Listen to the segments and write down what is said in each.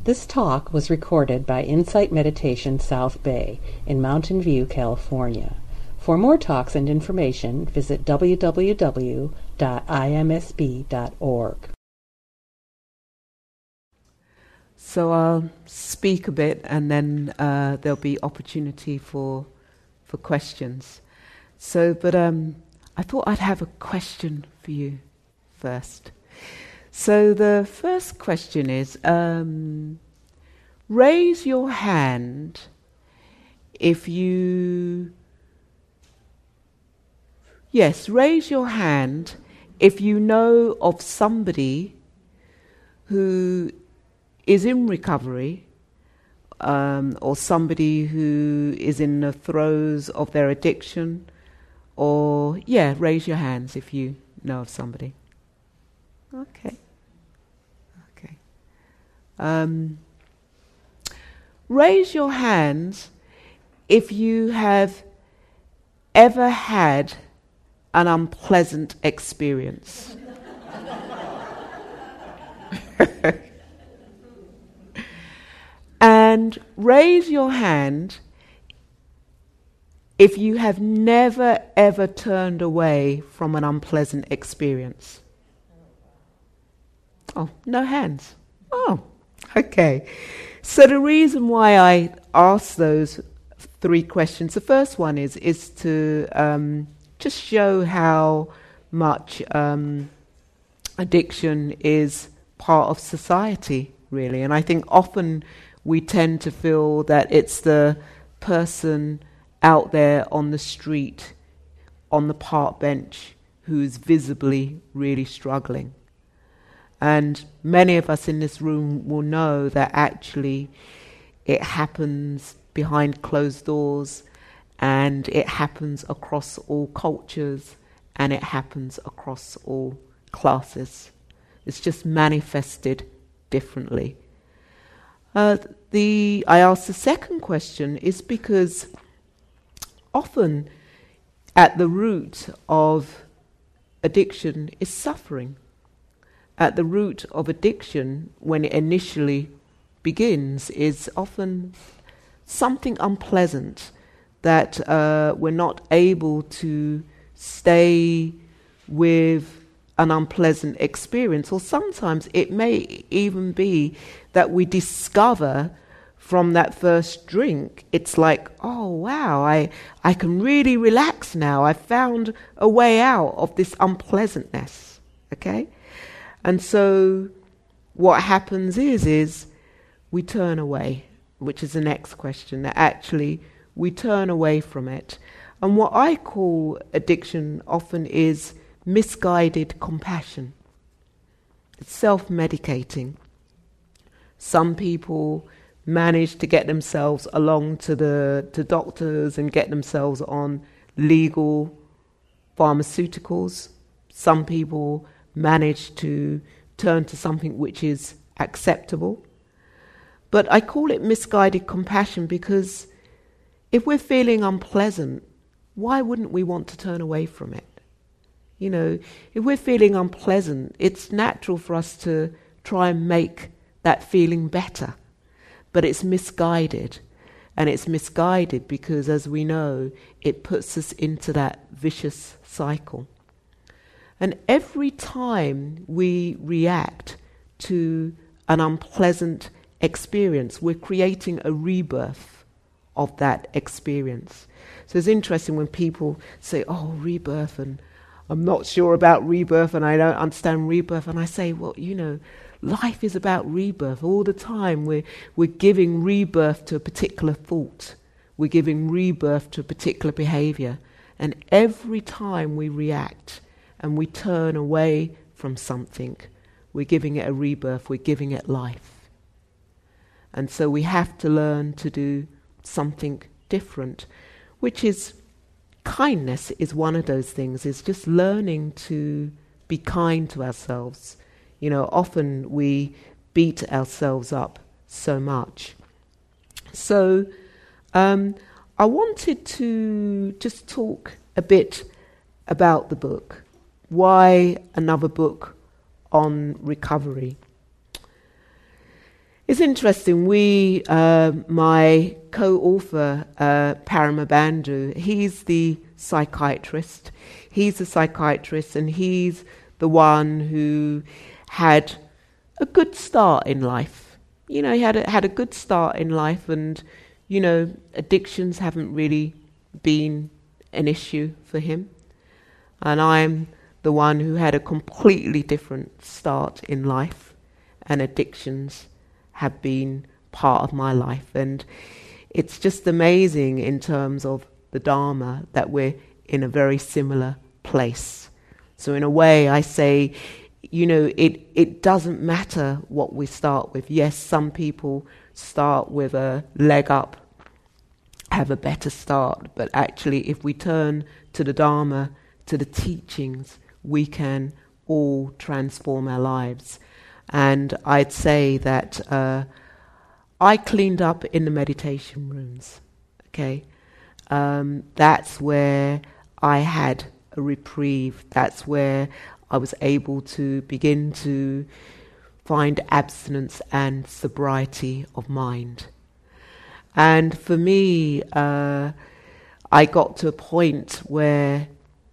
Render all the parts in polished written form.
This talk was recorded by Insight Meditation South Bay in Mountain View, California. For more talks and information, visit www.imsb.org. So I'll speak a bit, and then there'll be opportunity for questions. But I thought I'd have a question for you first. So the first question is, raise your hand if you... Yes, raise your hand if you know of somebody who is in recovery, or somebody who is in the throes of their addiction, or, raise your hands if you know of somebody. Okay. Raise your hands if you have ever had an unpleasant experience. And raise your hand if you have never ever turned away from an unpleasant experience. Oh, no hands. Oh, okay. So the reason why I asked those three questions, the first one is to just show how much addiction is part of society, really. And I think often we tend to feel that it's the person out there on the street, on the park bench, who's visibly really struggling. And many of us in this room will know that actually it happens behind closed doors, and it happens across all cultures, and it happens across all classes. It's just manifested differently. I asked the second question is because often at the root of addiction is suffering. At the root of addiction, when it initially begins, is often something unpleasant that we're not able to stay with an unpleasant experience. Or sometimes it may even be that we discover from that first drink, it's like, oh wow, I can really relax now. I found a way out of this unpleasantness. Okay? And so what happens is we turn away, which is the next question, that actually we turn away from it. And what I call addiction often is misguided compassion. It's self-medicating. Some people manage to get themselves along to doctors and get themselves on legal pharmaceuticals. Some people manage to turn to something which is acceptable. But I call it misguided compassion because if we're feeling unpleasant, why wouldn't we want to turn away from it? You know, if we're feeling unpleasant, it's natural for us to try and make that feeling better. But it's misguided. And it's misguided because, as we know, it puts us into that vicious cycle. And every time we react to an unpleasant experience, we're creating a rebirth of that experience. So it's interesting when people say, oh, rebirth, and I'm not sure about rebirth, and I don't understand rebirth. And I say, well, you know, life is about rebirth. All the time we're giving rebirth to a particular thought. We're giving rebirth to a particular behavior. And every time we react and we turn away from something, we're giving it a rebirth, we're giving it life. And so we have to learn to do something different, which is kindness is one of those things, is just learning to be kind to ourselves. You know, often we beat ourselves up so much. So I wanted to just talk a bit about the book. Why another book on recovery? It's interesting. My co-author, Parama Bandhu, he's the psychiatrist. He's a psychiatrist, and he's the one who had a good start in life. He had a good start in life, and addictions haven't really been an issue for him. And I'm the one who had a completely different start in life, and addictions have been part of my life. And it's just amazing in terms of the Dharma that we're in a very similar place. So in a way, I say, it doesn't matter what we start with. Yes, some people start with a leg up, have a better start, but actually if we turn to the Dharma, to the teachings, we can all transform our lives. And I'd say that I cleaned up in the meditation rooms, okay? That's where I had a reprieve. That's where I was able to begin to find abstinence and sobriety of mind. And for me, I got to a point where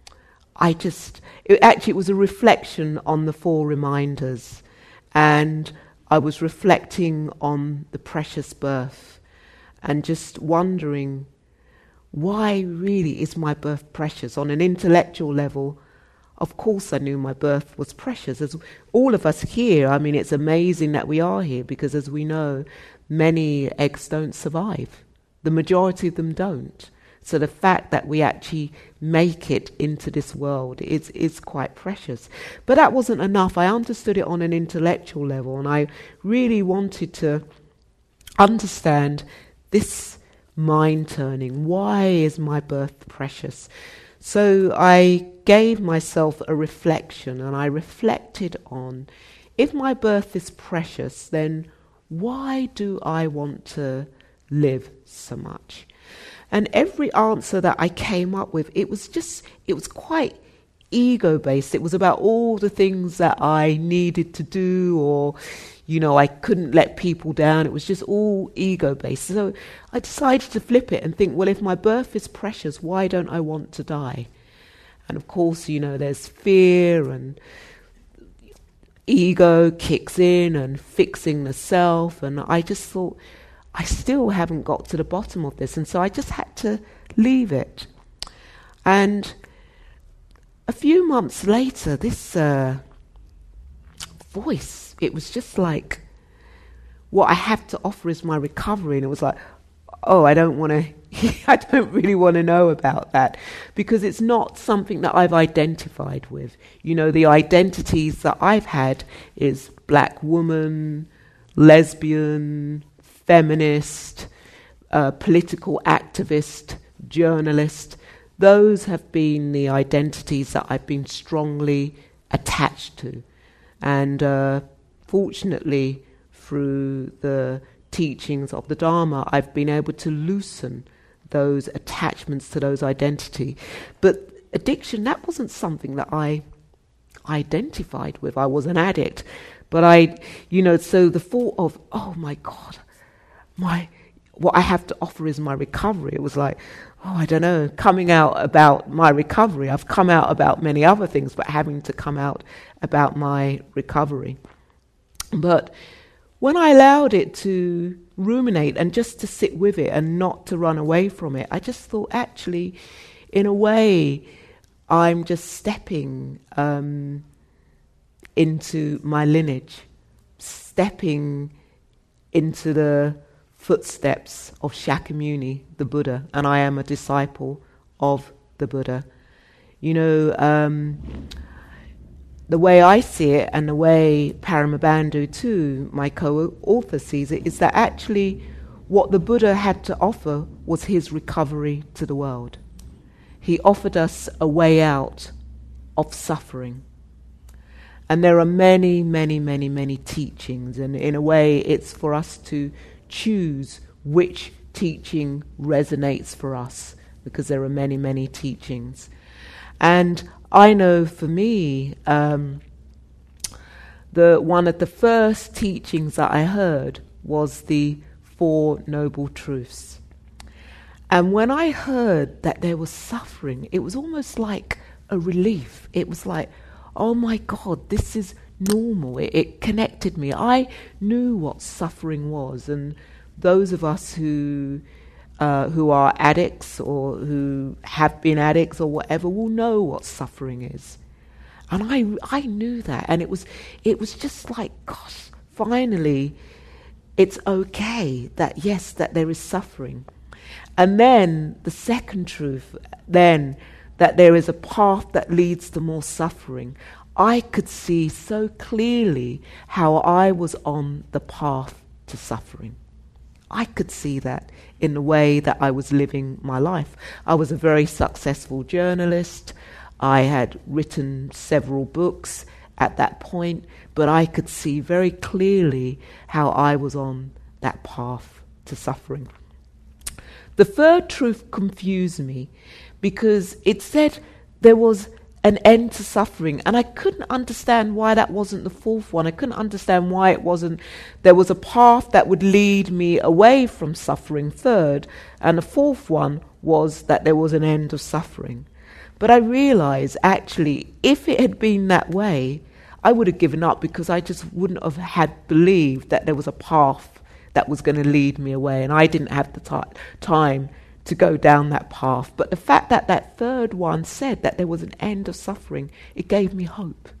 it was a reflection on the 4 reminders. And I was reflecting on the precious birth and just wondering, why really is my birth precious? On an intellectual level, of course I knew my birth was precious. As all of us here, it's amazing that we are here, because as we know, many eggs don't survive. The majority of them don't. So the fact that we actually make it into this world is quite precious. But that wasn't enough. I understood it on an intellectual level, and I really wanted to understand this mind turning. Why is my birth precious? So I gave myself a reflection, and I reflected on, if my birth is precious, then why do I want to live so much? And every answer that I came up with, it was quite ego-based. It was about all the things that I needed to do, or, I couldn't let people down. It was just all ego-based. So I decided to flip it and think, well, if my birth is precious, why don't I want to die? And of course, there's fear, and ego kicks in, and fixing the self. And I just thought, I still haven't got to the bottom of this, and so I just had to leave it. And a few months later, this voice, it was just like, what I have to offer is my recovery. And it was like, oh, I don't really want to know about that, because it's not something that I've identified with. The identities that I've had is black woman, lesbian, feminist, political activist, journalist. Those have been the identities that I've been strongly attached to. And fortunately, through the teachings of the Dharma, I've been able to loosen those attachments to those identity. But addiction, that wasn't something that I identified with. I was an addict. But so the thought of, oh my God, what I have to offer is my recovery. It was like, oh, I don't know, coming out about my recovery. I've come out about many other things, but having to come out about my recovery. But when I allowed it to ruminate and just to sit with it and not to run away from it, I just thought, actually, in a way, I'm just stepping into my lineage, stepping into the footsteps of Shakyamuni, the Buddha, and I am a disciple of the Buddha. The way I see it, and the way Parama Bandhu too, my co-author, sees it, is that actually what the Buddha had to offer was his recovery to the world. He offered us a way out of suffering. And there are many, many, many, many teachings, and in a way it's for us to choose which teaching resonates for us, because there are many, many teachings. And I know for me, one of the first teachings that I heard was the Four Noble Truths. And when I heard that there was suffering, it was almost like a relief. It was like, oh my God, this is normal. It connected me. I knew what suffering was, and those of us who are addicts or who have been addicts or whatever will know what suffering is. And I knew that, and it was just like, gosh, finally, it's okay that yes, that there is suffering. And then the second truth, then that there is a path that leads to more suffering. I could see so clearly how I was on the path to suffering. I could see that in the way that I was living my life. I was a very successful journalist. I had written several books at that point, but I could see very clearly how I was on that path to suffering. The third truth confused me because it said there was an end to suffering, and I couldn't understand why that wasn't the fourth one. I couldn't understand why it wasn't there was a path that would lead me away from suffering, third, and the fourth one was that there was an end of suffering. But I realized, actually, if it had been that way, I would have given up, because I just wouldn't have had believed that there was a path that was going to lead me away, and I didn't have the time to go down that path. But the fact that that third one said that there was an end of suffering, it gave me hope.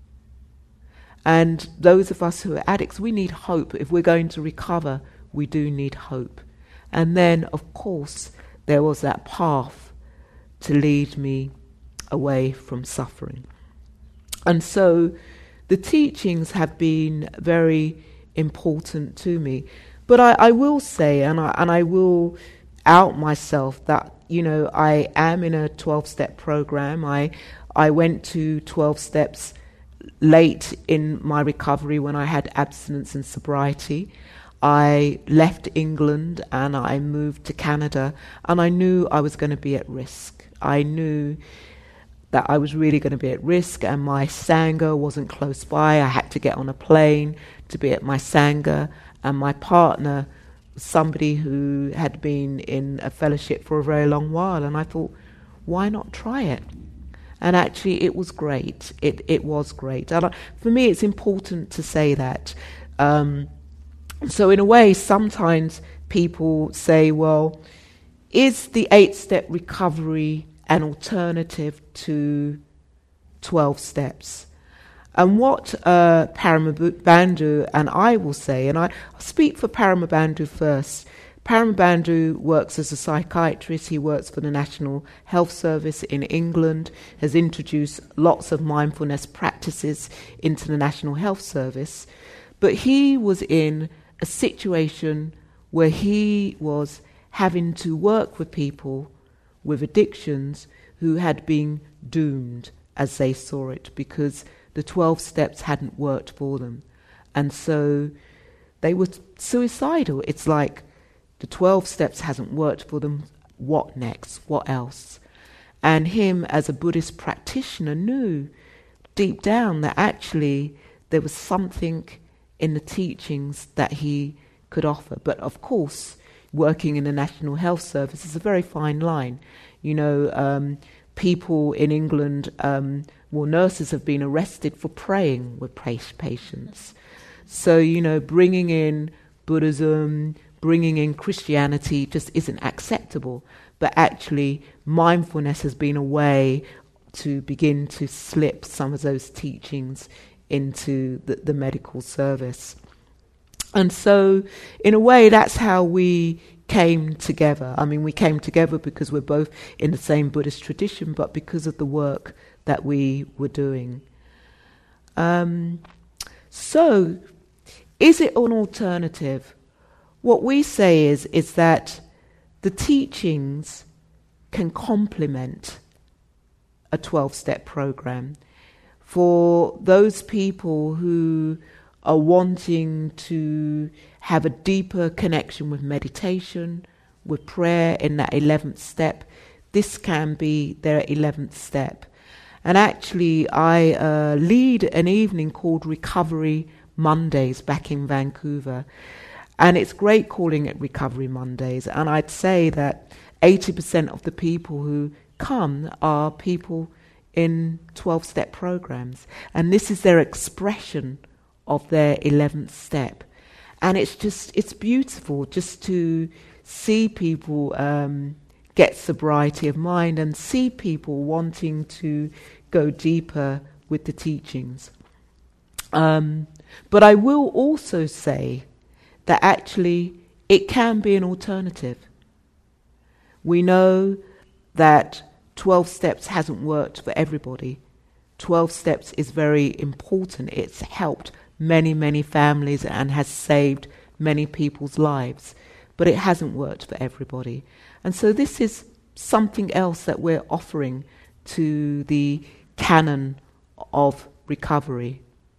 And those of us who are addicts, we need hope. If we're going to recover, we do need hope. And then, of course, there was that path to lead me away from suffering. And so the teachings have been very important to me. But I will say, and I will out myself, that, I am in a 12-step program. I went to 12 steps late in my recovery when I had abstinence and sobriety. I left England and I moved to Canada, and I knew I was going to be at risk. I knew that I was really going to be at risk, and my Sangha wasn't close by. I had to get on a plane to be at my Sangha, and my partner was somebody who had been in a fellowship for a very long while, and I thought, why not try it? And actually it was great. It was great. And for me, it's important to say that. So in a way, sometimes people say, well, is the 8-step recovery an alternative to 12 steps? And what Paramabandhu and I will say, and I'll speak for Paramabandhu first. Paramabandhu works as a psychiatrist. He works for the National Health Service in England, has introduced lots of mindfulness practices into the National Health Service. But he was in a situation where he was having to work with people with addictions who had been doomed, as they saw it, because the 12 steps hadn't worked for them. And so they were suicidal. It's like, the 12 steps hasn't worked for them. What next? What else? And him, as a Buddhist practitioner, knew deep down that actually there was something in the teachings that he could offer. But of course, working in the National Health Service is a very fine line. People in England, nurses have been arrested for praying with patients. So, bringing in Buddhism, bringing in Christianity just isn't acceptable. But actually, mindfulness has been a way to begin to slip some of those teachings into the medical service. And so, in a way, that's how we came together. I mean, we came together because we're both in the same Buddhist tradition, but because of the work that we were doing. So, is it an alternative? What we say is that the teachings can complement a 12-step program for those people who are wanting to have a deeper connection with meditation, with prayer in that 11th step. This can be their 11th step. And actually, I lead an evening called Recovery Mondays back in Vancouver. And it's great calling it Recovery Mondays. And I'd say that 80% of the people who come are people in 12-step programs. And this is their expression of their 11th step. And it's beautiful just to see people get sobriety of mind and see people wanting to go deeper with the teachings. But I will also say that actually it can be an alternative. We know that 12 steps hasn't worked for everybody. 12 steps is very important. It's helped many, many families and has saved many people's lives. But it hasn't worked for everybody. And so this is something else that we're offering to the canon of recovery.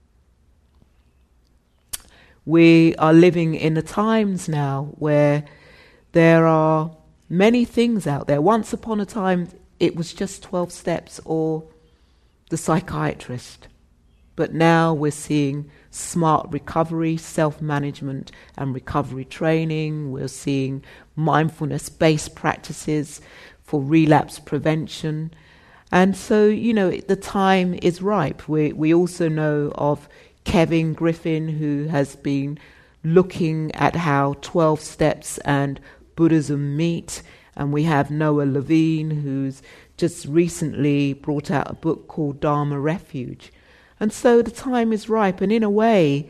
We are living in the times now where there are many things out there. Once upon a time, it was just 12 steps or the psychiatrist. But now we're seeing smart recovery, self-management and recovery training. We're seeing mindfulness-based practices for relapse prevention. And so, the time is ripe. We also know of Kevin Griffin, who has been looking at how 12 steps and Buddhism meet. And we have Noah Levine, who's just recently brought out a book called Dharma Refuge. And so the time is ripe. And in a way,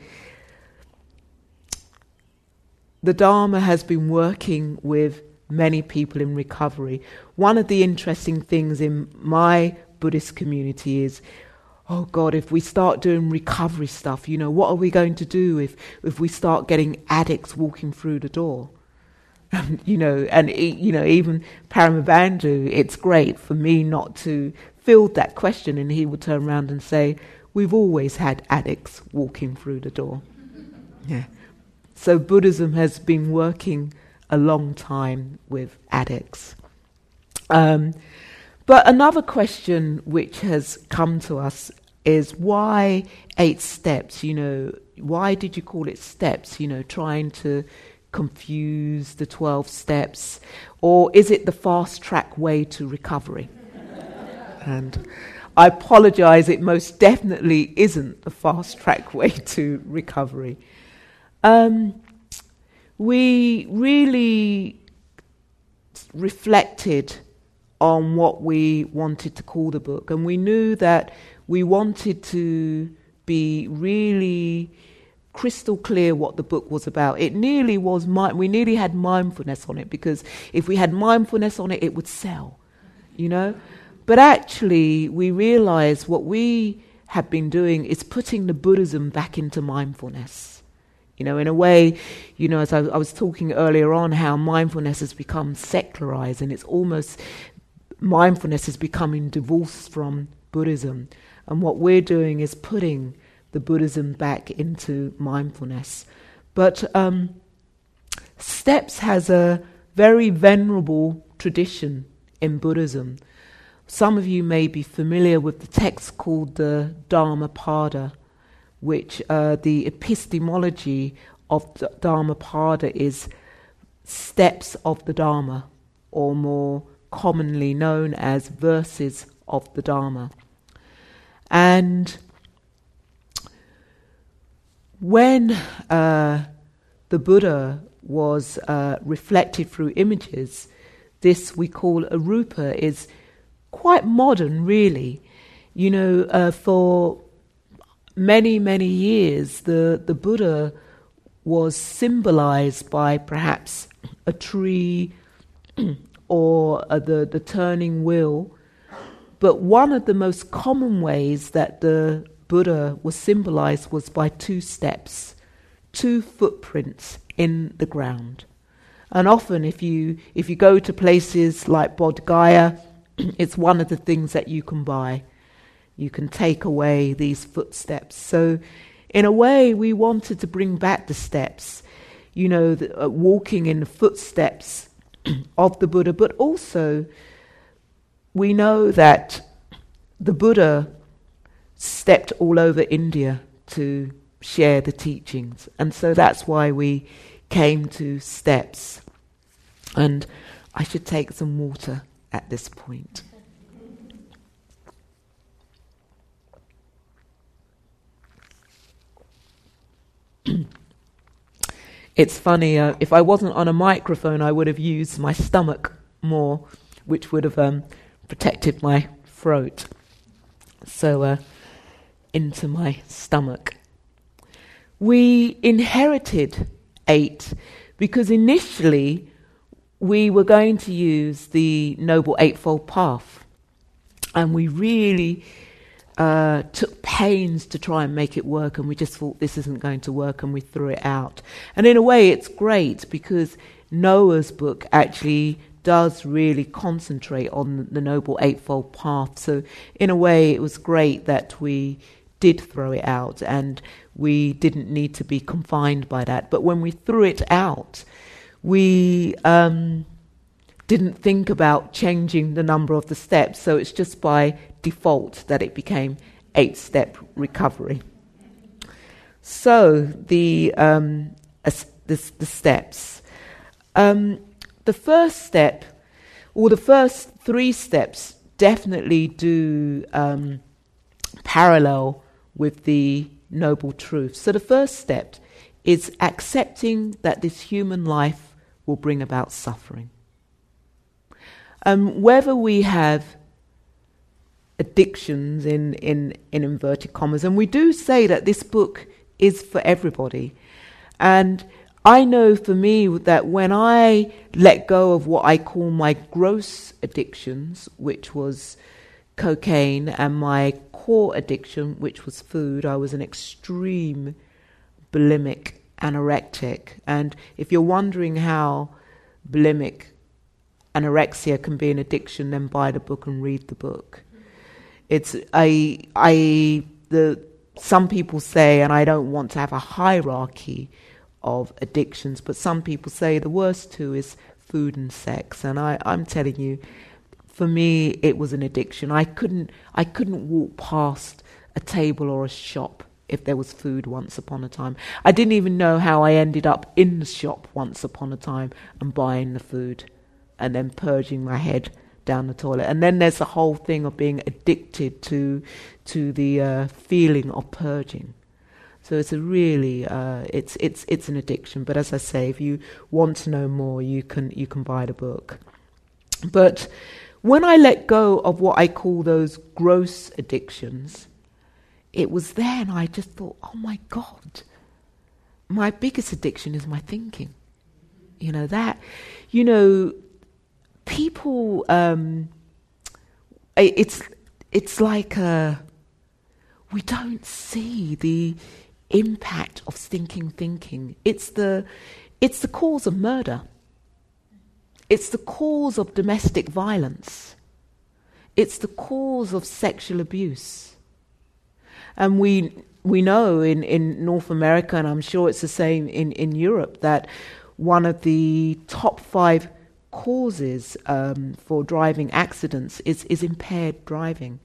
the Dharma has been working with many people in recovery. One of the interesting things in my Buddhist community is, oh God, if we start doing recovery stuff, what are we going to do if we start getting addicts walking through the door? Even Paramabandhu, it's great for me not to field that question, and he would turn around and say, we've always had addicts walking through the door. Yeah. So Buddhism has been working a long time with addicts. But another question which has come to us is, why 8 steps? Why did you call it steps? Trying to confuse the 12 steps, or is it the fast track way to recovery? And I apologize, it most definitely isn't the fast track way to recovery. We really reflected on what we wanted to call the book, and we knew that we wanted to be really crystal clear what the book was about. It nearly was, we nearly had mindfulness on it, because if we had mindfulness on it, it would sell, But actually, we realized what we have been doing is putting the Buddhism back into mindfulness. In a way, as I was talking earlier on, how mindfulness has become secularized, and it's almost, mindfulness is becoming divorced from Buddhism. And what we're doing is putting the Buddhism back into mindfulness. But steps has a very venerable tradition in Buddhism. Some of you may be familiar with the text called the Dhammapada, which the epistemology of the Dhammapada is steps of the Dharma, or more commonly known as verses of the Dharma. And when the Buddha was reflected through images, this we call a rupa is quite modern, really. For many, many years, the Buddha was symbolized by perhaps a tree or the turning wheel. But one of the most common ways that the Buddha was symbolized was by 2 steps, 2 footprints in the ground. And often if you go to places like Bodh Gaya, it's one of the things that you can buy. You can take away these footsteps. So in a way, we wanted to bring back the steps, walking in the footsteps of the Buddha. But also, we know that the Buddha stepped all over India to share the teachings. And so that's why we came to steps. And I should take some water at this point. It's funny, if I wasn't on a microphone, I would have used my stomach more, which would have protected my throat. So, into my stomach. We inherited 8 because initially we were going to use the Noble Eightfold Path, and we really took pains to try and make it work, and we just thought this isn't going to work, and we threw it out. And in a way it's great because Noah's book actually does really concentrate on the Noble Eightfold Path. So in a way it was great that we did throw it out and we didn't need to be confined by that. But when we threw it out, we didn't think about changing the number of the steps, so it's just by default that it became 8-step recovery. So the steps. The first step, or the first 3 steps, definitely do parallel with the noble truth. So the first step is accepting that this human life will bring about suffering. Whether we have addictions in inverted commas, and we do say that this book is for everybody. And I know for me that when I let go of what I call my gross addictions, which was cocaine, and my core addiction, which was food, I was an extreme bulimic anorectic. And if you're wondering how bulimic anorexia can be an addiction, then buy the book and read the book. It's some people say, and I don't want to have a hierarchy of addictions, but some people say the worst 2 is food and sex. And I'm telling you, for me, it was an addiction. I couldn't walk past a table or a shop if there was food once upon a time. I didn't even know how I ended up in the shop once upon a time and buying the food and then purging my head down the toilet. And then there's the whole thing of being addicted to the feeling of purging. So it's a really it's an addiction. But as I say, if you want to know more, you can buy the book. But when I let go of what I call those gross addictions, it was there, and I just thought, oh my God, my biggest addiction is my thinking. People, it's like we don't see the impact of stinking thinking. It's the cause of murder. It's the cause of domestic violence. It's the cause of sexual abuse. And we know in North America, and I'm sure it's the same in Europe, that one of the top 5 causes for driving accidents is impaired driving.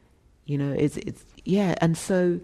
And so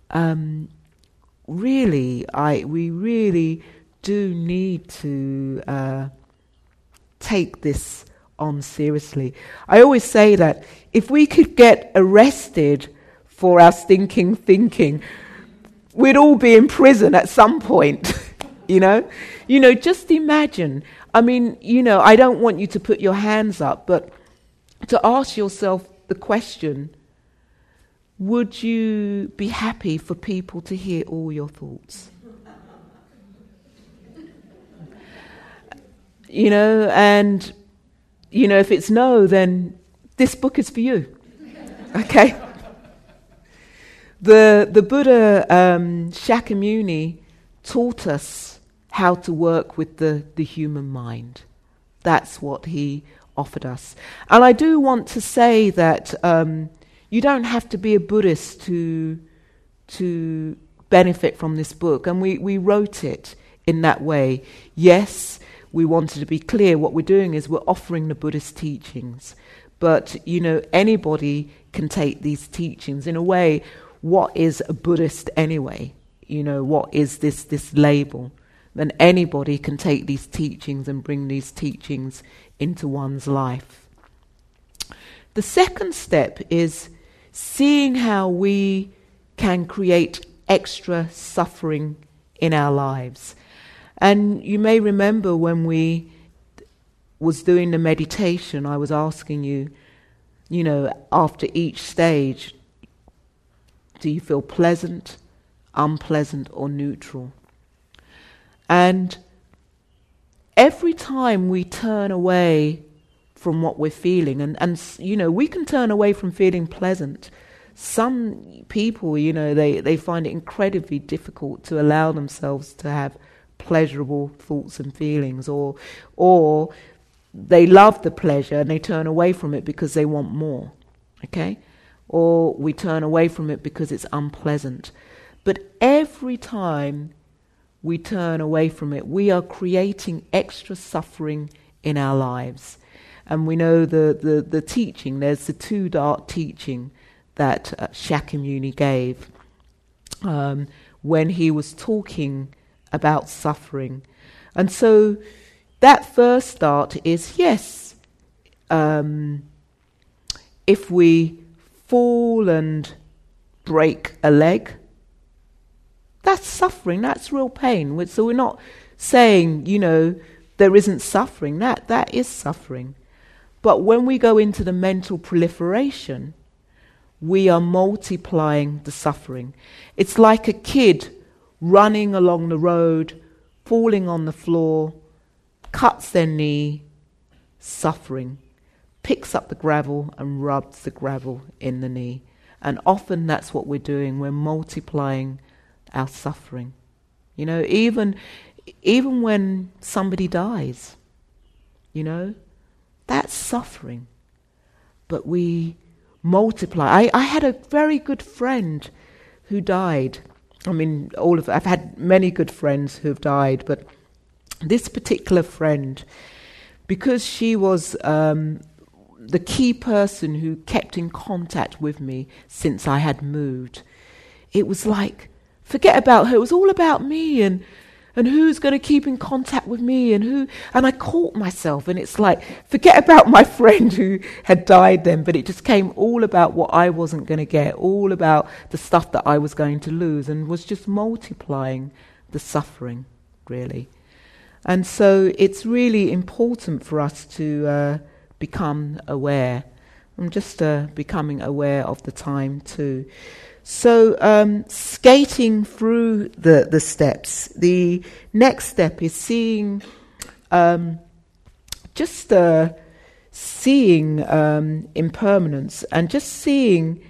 we really do need to take this on seriously. I always say that if we could get arrested for our stinking thinking, we'd all be in prison at some point. Just imagine. I mean, I don't want you to put your hands up, but to ask yourself the question, would you be happy for people to hear all your thoughts? And, if it's no, then this book is for you. Okay? The Buddha Shakyamuni taught us how to work with the human mind. That's what he offered us. And I do want to say that you don't have to be a Buddhist to benefit from this book. And we wrote it in that way. Yes, we wanted to be clear. What we're doing is we're offering the Buddhist teachings. But, anybody can take these teachings. In a way, what is a Buddhist anyway? What is this label? and anybody can take these teachings and bring these teachings into one's life. The second step is seeing how we can create extra suffering in our lives. And you may remember when we was doing the meditation, I was asking you, after each stage, do you feel pleasant, unpleasant, or neutral? And every time we turn away from what we're feeling, and we can turn away from feeling pleasant. Some people, they find it incredibly difficult to allow themselves to have pleasurable thoughts and feelings, or they love the pleasure and they turn away from it because they want more, okay? Or we turn away from it because it's unpleasant. But every time we turn away from it, we are creating extra suffering in our lives. And we know the teaching, there's the two-dart teaching that Shakyamuni gave when he was talking about suffering. And so that first dart is, yes, if we fall and break a leg, that's suffering, that's real pain. So we're not saying, there isn't suffering. That is suffering. But when we go into the mental proliferation, we are multiplying the suffering. It's like a kid running along the road, falling on the floor, cuts their knee, suffering, picks up the gravel and rubs the gravel in the knee. And often that's what we're doing. We're multiplying our suffering. Even when somebody dies, that's suffering. But we multiply. I had a very good friend who died. I've had many good friends who've died, but this particular friend, because she was the key person who kept in contact with me since I had moved, it was like, forget about her, it was all about me and who's going to keep in contact with me and I caught myself, and it's like, forget about my friend who had died then, but it just came all about what I wasn't going to get, all about the stuff that I was going to lose, and was just multiplying the suffering, really. And so it's really important for us to become aware. I'm just becoming aware of the time too. So skating through the steps, the next step is seeing, seeing impermanence, and just seeing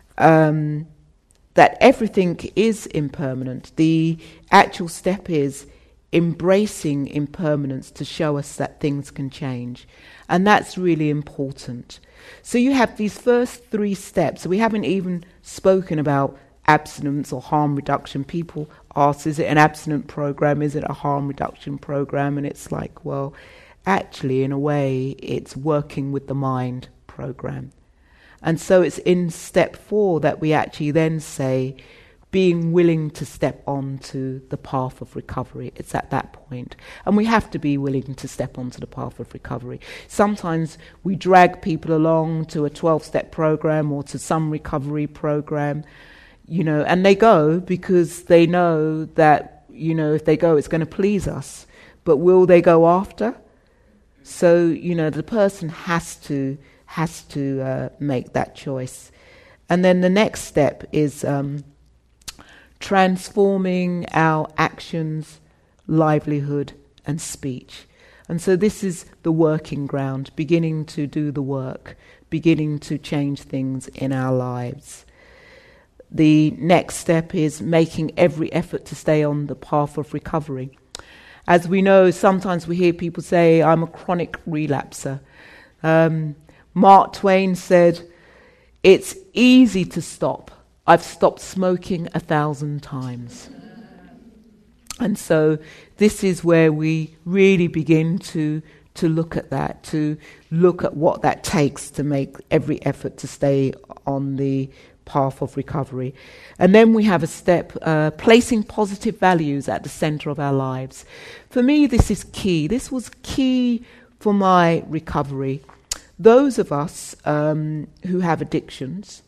that everything is impermanent. The actual step is embracing impermanence to show us that things can change. And that's really important. So you have these first three steps. So we haven't even spoken about abstinence or harm reduction. People ask, is it an abstinent program? Is it a harm reduction program? And it's like, well, actually, in a way, it's working with the mind program. And so it's in step 4 that we actually then say, being willing to step onto the path of recovery. It's at that point. And we have to be willing to step onto the path of recovery. Sometimes we drag people along to a 12-step program or to some recovery program, and they go because they know that, if they go, it's going to please us. But will they go after? So, the person has to make that choice. And then the next step is transforming our actions, livelihood, and speech. And so this is the working ground, beginning to do the work, beginning to change things in our lives. The next step is making every effort to stay on the path of recovery. As we know, sometimes we hear people say, I'm a chronic relapser. Mark Twain said, it's easy to stop. I've stopped smoking 1,000 times. And so this is where we really begin to look at that, to look at what that takes to make every effort to stay on the path of recovery. And then we have a step, placing positive values at the center of our lives. For me, this is key. This was key for my recovery. Those of us who have addictions,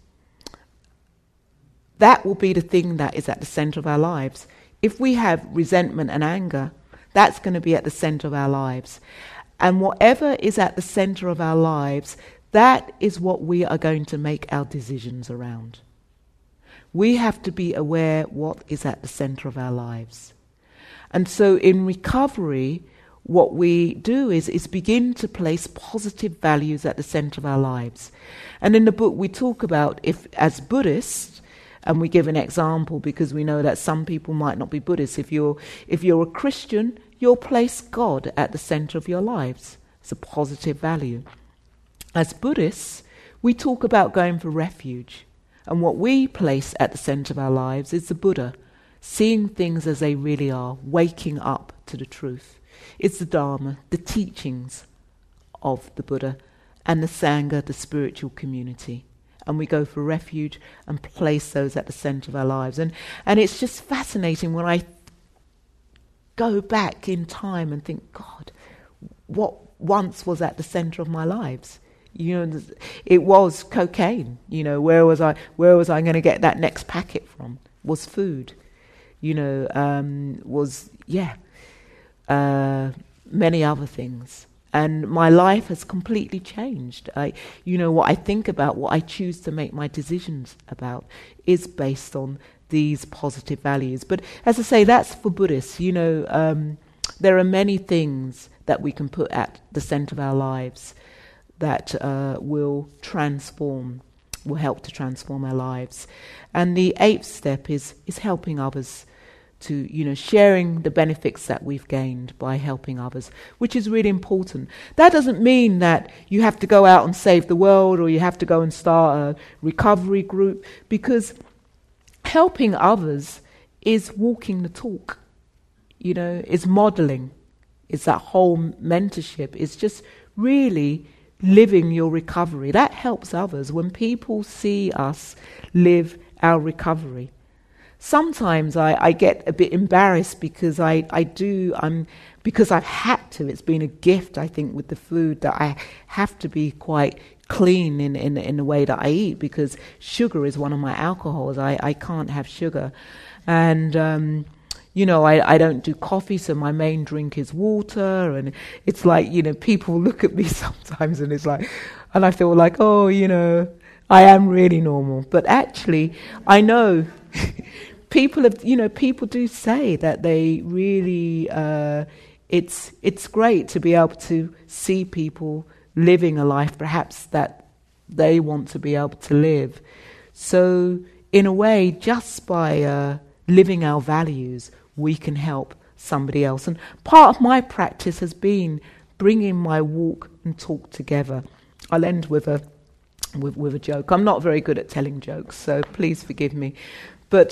that will be the thing that is at the center of our lives. If we have resentment and anger, that's going to be at the center of our lives. And whatever is at the center of our lives, that is what we are going to make our decisions around. We have to be aware what is at the center of our lives. And so in recovery, what we do is begin to place positive values at the center of our lives. And in the book we talk about, if as Buddhists, and we give an example because we know that some people might not be Buddhists. If you're a Christian, you'll place God at the center of your lives. It's a positive value. As Buddhists, we talk about going for refuge. And what we place at the center of our lives is the Buddha, seeing things as they really are, waking up to the truth. It's the Dharma, the teachings of the Buddha, and the Sangha, the spiritual community. And we go for refuge and place those at the center of our lives. And it's just fascinating when I go back in time and think, God, what once was at the center of my lives? You know, it was cocaine. You know, where was I going to get that next packet from? Was food. You know, many other things. And my life has completely changed. What I think about, what I choose to make my decisions about is based on these positive values. But as I say, that's for Buddhists. You know, there are many things that we can put at the center of our lives that will help to transform our lives. And the 8th step is helping others, to, you know, sharing the benefits that we've gained by helping others, which is really important. That doesn't mean that you have to go out and save the world, or you have to go and start a recovery group, because helping others is walking the talk, you know, is modeling, is that whole mentorship, is just really living your recovery. That helps others when people see us live our recovery. Sometimes I get a bit embarrassed because because I've had to. It's been a gift, I think, with the food, that I have to be quite clean in the way that I eat, because sugar is one of my alcohols. I can't have sugar. And, I don't do coffee, so my main drink is water. And it's like, you know, people look at me sometimes and it's like, and I feel like, oh, you know, I am really normal. But actually, I know people do say that they really, it's great to be able to see people living a life perhaps that they want to be able to live. So in a way, just by living our values, we can help somebody else. And part of my practice has been bringing my walk and talk together. I'll end with a joke. I'm not very good at telling jokes, so please forgive me. But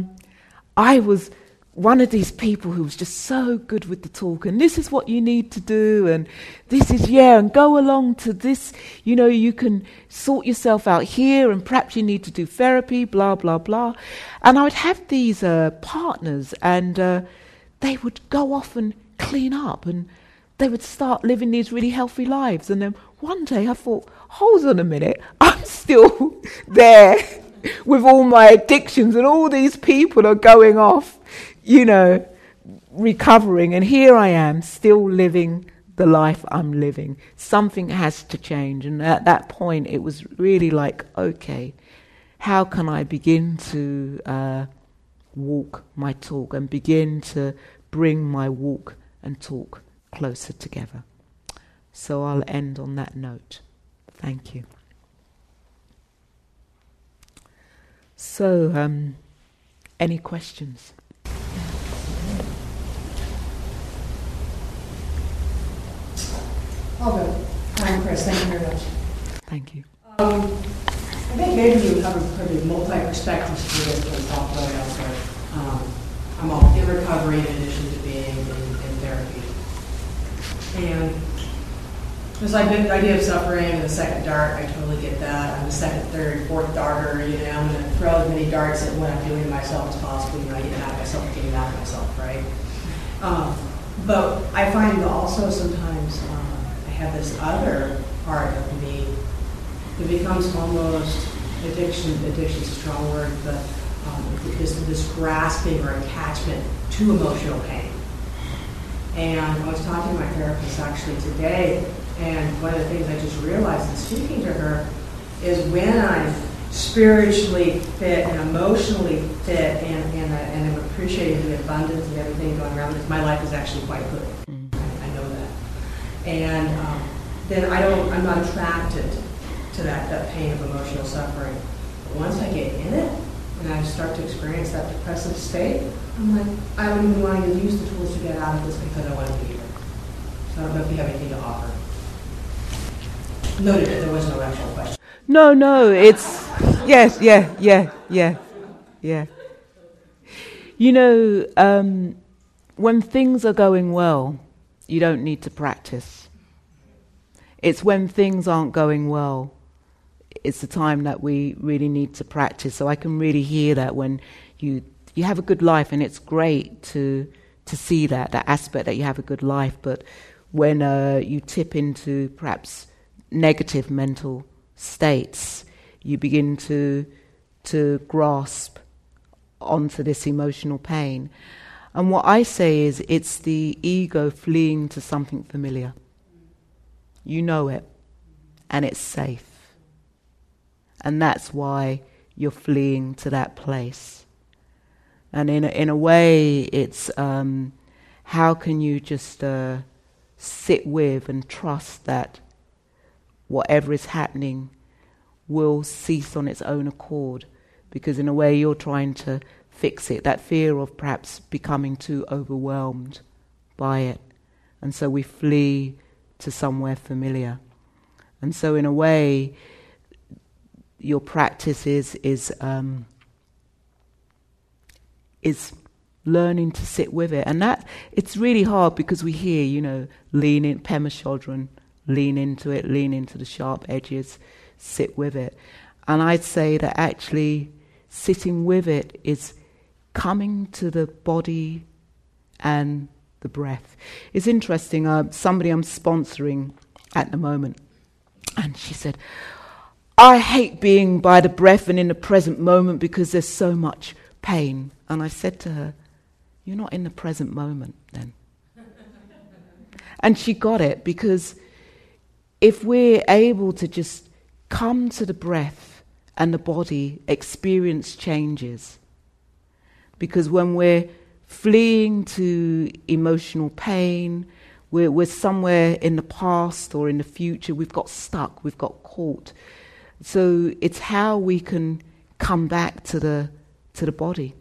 I was one of these people who was just so good with the talk, and this is what you need to do, and this is, and go along to this, you know, you can sort yourself out here, and perhaps you need to do therapy, blah, blah, blah. And I would have these partners, and they would go off and clean up, and they would start living these really healthy lives. And then one day I thought, hold on a minute, I'm still there with all my addictions, and all these people are going off, you know, recovering, and here I am still living the life I'm living. Something has to change. And at that point it was really like, okay, how can I begin to walk my talk and begin to bring my walk and talk closer together? So I'll end on that note. Thank you. So, any questions? All good. Hi, Chris. Thank you very much. Thank you. I think maybe you have a pretty multi-perspectives to this when we talk about it elsewhere. I'm all in recovery in addition to being in therapy. And It's like the idea of suffering and the second dart. I totally get that. I'm the second, third, fourth darter. You know, I'm going to throw as many darts at what I'm doing to myself as possible. You know, I get mad at myself, getting mad at myself, right? But I find also sometimes I have this other part of me that becomes almost addiction. Addiction's a strong word, but this grasping or attachment to emotional pain. And I was talking to my therapist actually today, and one of the things I just realized in speaking to her is when I'm spiritually fit and emotionally fit and I'm appreciating the abundance and everything going around, because my life is actually quite good. I know that. And then I'm not attracted to that pain of emotional suffering. But once I get in it and I start to experience that depressive state, I'm like, I don't even want to use the tools to get out of this because I want to be here. So I don't know if you have anything to offer. Noted that there was no actual question. No, it's, yes, yeah. You know, when things are going well, you don't need to practice. It's when things aren't going well, it's the time that we really need to practice. So I can really hear that when you have a good life, and it's great to see that aspect that you have a good life. But when you tip into perhaps negative mental states, you begin to grasp onto this emotional pain. And what I say is it's the ego fleeing to something familiar. You know it, and it's safe. And that's why you're fleeing to that place. And in a way, it's how can you just sit with and trust that whatever is happening will cease on its own accord, because in a way you're trying to fix it, that fear of perhaps becoming too overwhelmed by it. And so we flee to somewhere familiar. And so in a way, your practice is learning to sit with it. And that, it's really hard because we hear, you know, lean in, Pema Chodron, lean into it, lean into the sharp edges, sit with it. And I'd say that actually sitting with it is coming to the body and the breath. It's interesting, somebody I'm sponsoring at the moment, and she said, I hate being by the breath and in the present moment because there's so much pain. And I said to her, you're not in the present moment then. And she got it, because if we're able to just come to the breath and the body, experience changes. Because when we're fleeing to emotional pain, we're somewhere in the past or in the future, we've got stuck, we've got caught. So it's how we can come back to the body.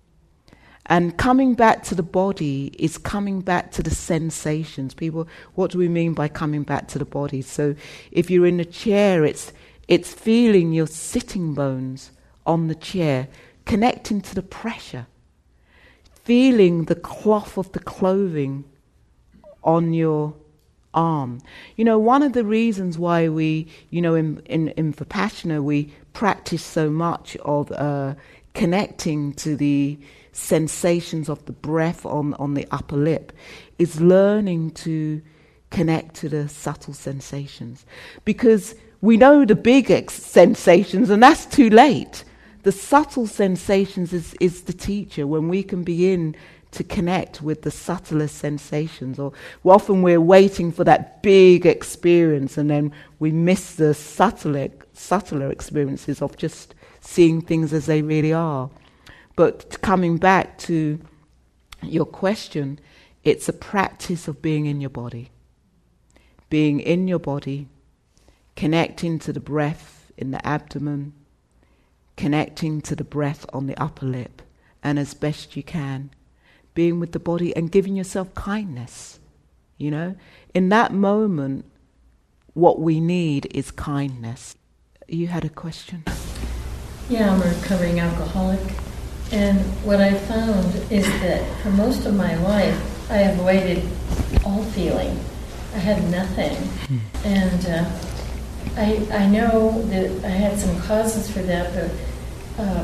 And coming back to the body is coming back to the sensations. People, what do we mean by coming back to the body? So if you're in a chair, it's feeling your sitting bones on the chair, connecting to the pressure, feeling the cloth of the clothing on your arm. You know, one of the reasons why we, you know, in Vipassana, we practice so much of connecting to the sensations of the breath on the upper lip is learning to connect to the subtle sensations. Because we know the big sensations, and that's too late. The subtle sensations is the teacher. When we can begin to connect with the subtlest sensations, or often we're waiting for that big experience and then we miss the subtler experiences of just seeing things as they really are. But coming back to your question, it's a practice of being in your body. Being in your body, connecting to the breath in the abdomen, connecting to the breath on the upper lip, and as best you can, being with the body and giving yourself kindness. You know, in that moment, what we need is kindness. You had a question? Yeah, I'm a recovering alcoholic. And what I found is that for most of my life, I avoided all feeling. I had nothing. And I know that I had some causes for that, but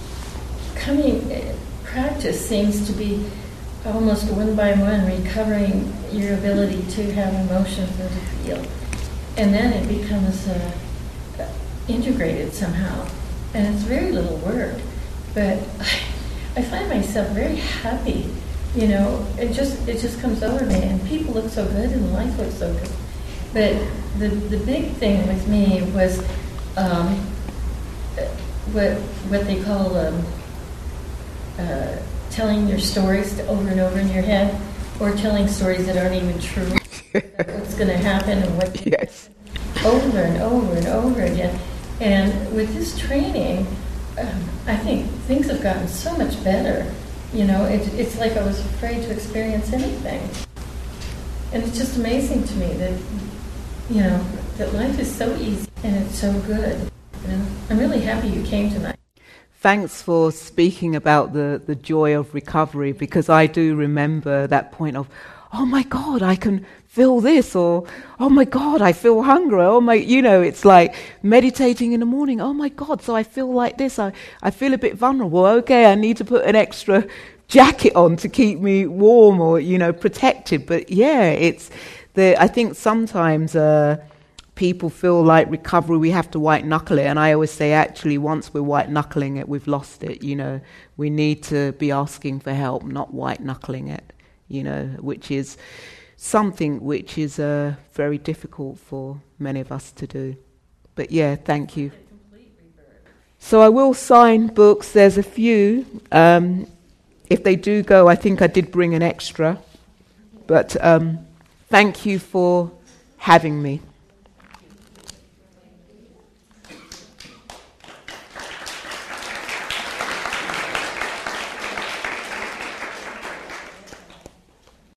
practice seems to be almost one by one recovering your ability to have emotions and to feel. And then it becomes integrated somehow. And it's very little work, but I find myself very happy. You know, it just comes over me, and people look so good, and life looks so good. But the big thing with me was what they call telling your stories over and over in your head, or telling stories that aren't even true. What's going to happen and what Yes. over and over and over again. And with this training, I think things have gotten so much better. You know, it's like I was afraid to experience anything. And it's just amazing to me that, you know, that life is so easy and it's so good. You know? I'm really happy you came tonight. Thanks for speaking about the joy of recovery, because I do remember that point of, oh my God, I can feel this, or oh my God, I feel hungry, oh my, you know, it's like meditating in the morning, oh my God, so I feel like this, I feel a bit vulnerable, okay, I need to put an extra jacket on to keep me warm or, you know, protected. But yeah, I think sometimes people feel like recovery, we have to white knuckle it, and I always say actually once we're white knuckling it, we've lost it, you know. We need to be asking for help, not white knuckling it, you know, which is something which is very difficult for many of us to do. But yeah, thank you. So I will sign books, there's a few. If they do go, I think I did bring an extra. But thank you for having me.